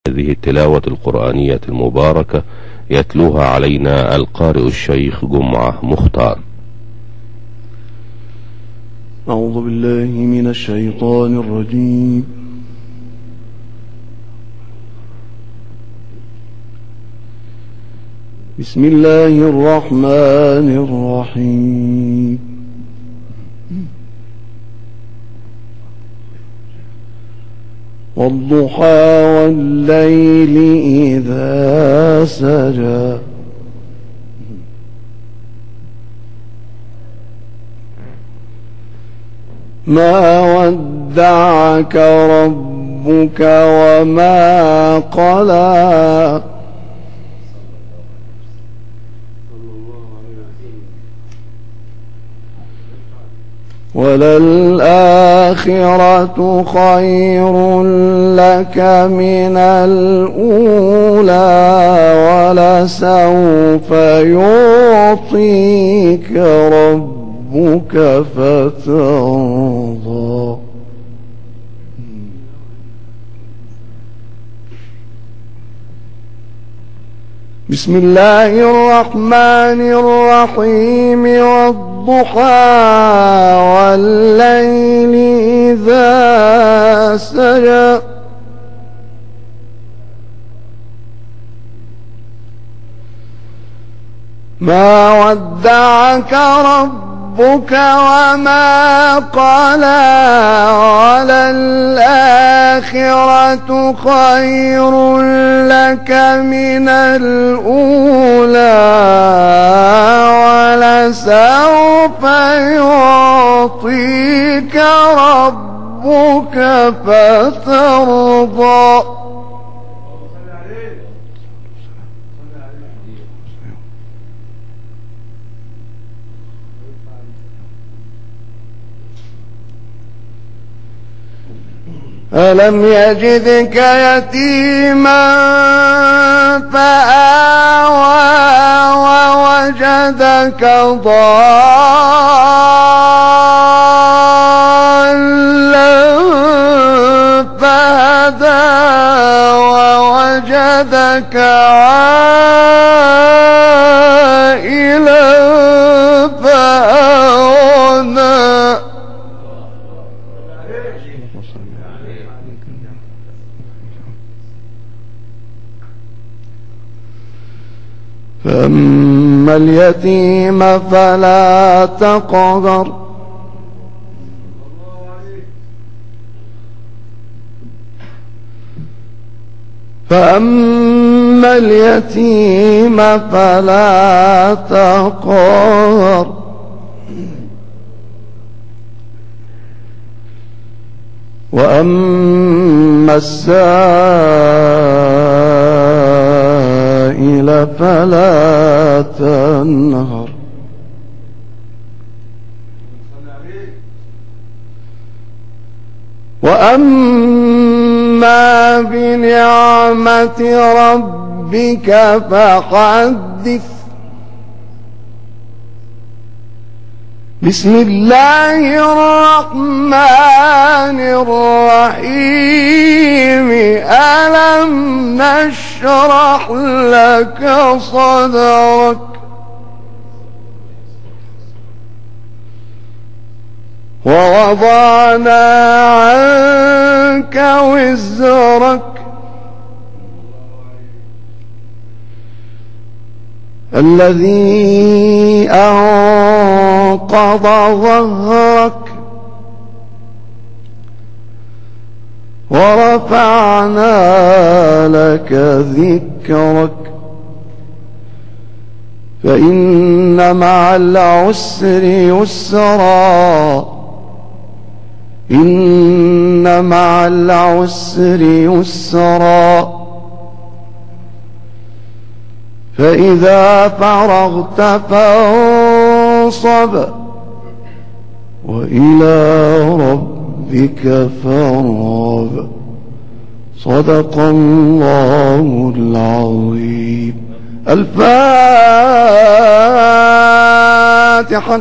هذه التلاوة القرآنية المباركة يتلوها علينا القارئ الشيخ جمعة مختار. أعوذ بالله من الشيطان الرجيم. بسم الله الرحمن الرحيم. والضحى والليل إذا سجى ما ودعك ربك وما قلى وللآخرة خير لك من الأولى ولسوف يعطيك ربك فترضى. بسم الله الرحمن الرحيم. والضحى والليل إذا سجى ما ودعك ربك وما قلى وللآخرة خير لك من الأولى ولسوف يعطيك ربك فترضى. ألم يجدك يتيما فآوى ووجدك ضالا فهدى ووجدك عائلا فأغنى. فأما اليتيم فلا تقهر فأما اليتيم فلا تقهر وأما السائل فلا تنهر. وأما بنعمة ربك فحدث. بسم الله الرحمن الرحيم. ألم نشرح لك صدرك ووضعنا عنك وزرك الذي أنقض ظهرك ورفعنا لك ذكرك فإن مع العسر يسرا إن مع العسر يسرا فإذا فرغت فانصب وإلى ربك فارغب. صدق الله العظيم. الفاتحة.